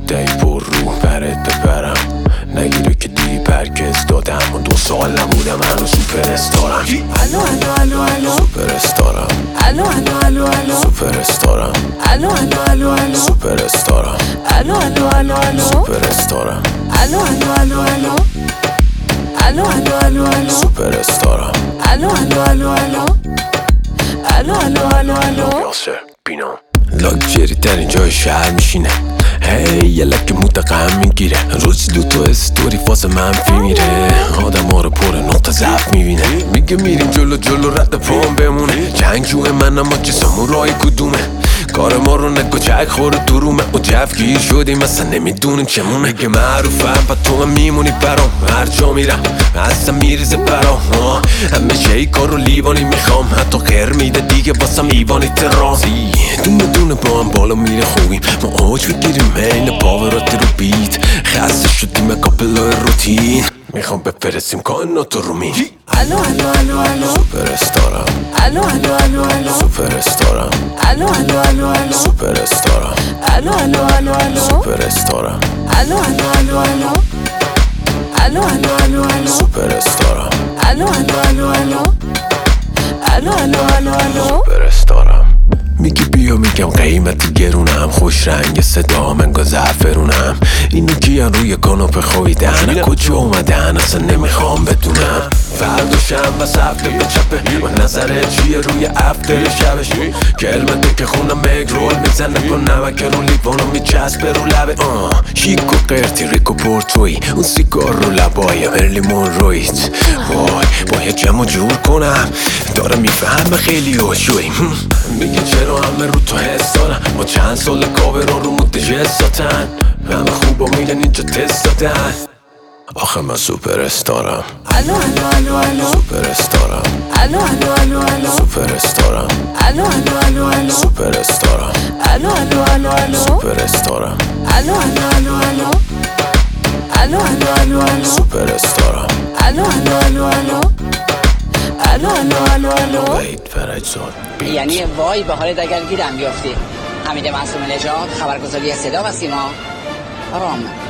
دی پر رو برت ببرم نگیره که دیپ هرکس دادم و 2 سال نبودم هنو سوپر استارم. الو الو الو الو سوپر استارم. الو الو الو الو سوپر استارم. الو الو الو الو سوپر استارم. الو الو الو الو سوپر استارم. الو الو الو الو الو الو الو الو سوپر استارم. الو الو الو الو الو الو الو الو یاسر بینا لاکچری ترین جای شهر میشینه. هی یه لک متقم میگیره روزی 2 استوری فاز منفی میره. آدم ها رو پر نقطه ضعف میبینه. میگه میریم جلو جلو رد پام بمونه. جنگجوه من اما که سامورای کدومه. کار ما رو نگو چک خوره تو رومه و جفگیر شدیم اصلا نمیدونیم چمونه. میگه معروفم پا تو هم میمونی برام هر جا میرم اصلا میریزه برام. همه شی کار رو لیوانی میخوام حتی خیر میده دیگه باسم ایوانی ترازی. دونه دونه با هم بالا میره خوبیم ما اوج بگیریم این پاورات رو بیت. خسته شدیم کاپلای روتین میخوام بفرستیم کائنات رو می. الو الو الو الو سوپر استارم. الو الو الو الو سوپر استارم. الو الو الو الو سوپر استارم. الو الو الو الو سوپر استارم. الو الو الو الو الو الو الو الو سوپر استارم. الو الو الو الو الو الو الو الو سوپر استارم. میگی بیا میگم قیمتی گرونم خوش رنگ صدام انگار زعفرونم. اینو کیان روی کاناپه خویدن کجا اومدن اصلا نمیخوام بدونم. فردا شنبه هفته به چپه و نظره چیه روی افتر شبش. کلمه که خونم مگرول میزنه با نمک رو لیوانو میچسبه رو لبه. شیک و قرتی ریک و پورتوی اون سیگار رو لبای مرلی مونرویت. وای باید جمع جور کنم داره میفهمه خیلی هوشوی. میگه چرا همه رو تو حس دارن با چند سال کابران رو متجس دادن. همه خوب و میرن اینجا تست دادن. آخه من سوپر استارم. الو الو الو الو سوپر استارم. الو الو الو الو سوپر استارم. الو الو الو الو سوپر استارم. الو الو الو الو سوپر استارم. الو الو الو الو الو الو الو الو سوپر استارم. الو الو الو الو الو الو الو الو وید فرجزاد یعنی وای به حالت اگر گیرم بیافتی. حمید معصوم نژاد، خبرگزاری صدا و سیما، رام.